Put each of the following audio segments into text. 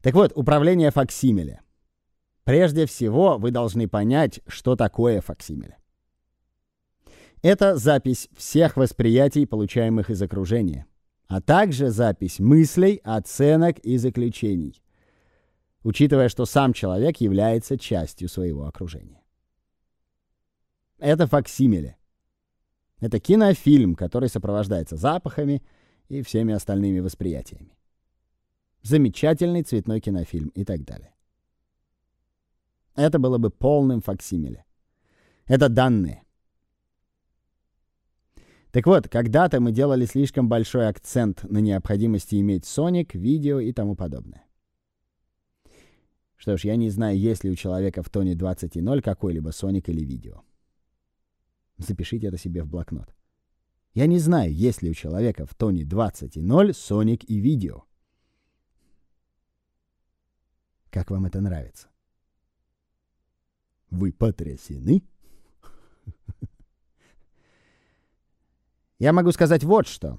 Так вот, управление факсимиле. Прежде всего, вы должны понять, что такое факсимиле. Это запись всех восприятий, получаемых из окружения, а также запись мыслей, оценок и заключений, учитывая, что сам человек является частью своего окружения. Это факсимиле. Это кинофильм, который сопровождается запахами и всеми остальными восприятиями. Замечательный цветной кинофильм и так далее. Это было бы полным факсимиле. Это данные. Так вот, когда-то мы делали слишком большой акцент на необходимости иметь соник, видео и тому подобное. Что ж, я не знаю, есть ли у человека в тоне 20.0 какой-либо соник или видео. Запишите это себе в блокнот. Я не знаю, есть ли у человека в тоне 20.0 соник и видео. Как вам это нравится? Вы потрясены? Я могу сказать вот что.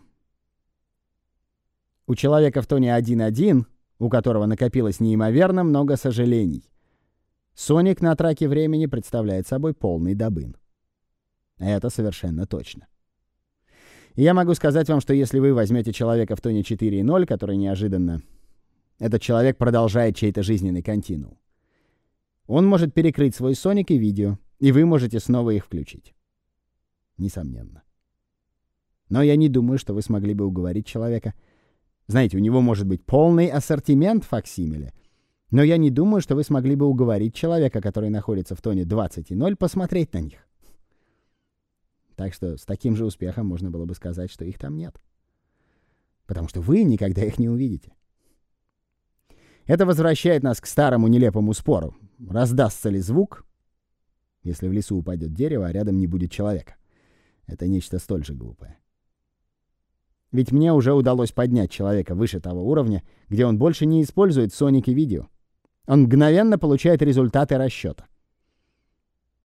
У человека в тоне 1.1, у которого накопилось неимоверно много сожалений, соник на траке времени представляет собой полный добын. Это совершенно точно. И я могу сказать вам, что если вы возьмете человека в тоне 4.0, который неожиданно... Этот человек продолжает чей-то жизненный континуум. Он может перекрыть свой соник и видео, и вы можете снова их включить. Несомненно. Но я не думаю, что вы смогли бы уговорить человека. Знаете, у него может быть полный ассортимент факсимиле, но я не думаю, что вы смогли бы уговорить человека, который находится в тоне 20.0, посмотреть на них. Так что с таким же успехом можно было бы сказать, что их там нет. Потому что вы никогда их не увидите. Это возвращает нас к старому нелепому спору. Раздастся ли звук, если в лесу упадет дерево, а рядом не будет человека? Это нечто столь же глупое. Ведь мне уже удалось поднять человека выше того уровня, где он больше не использует соник и видео. Он мгновенно получает результаты расчета.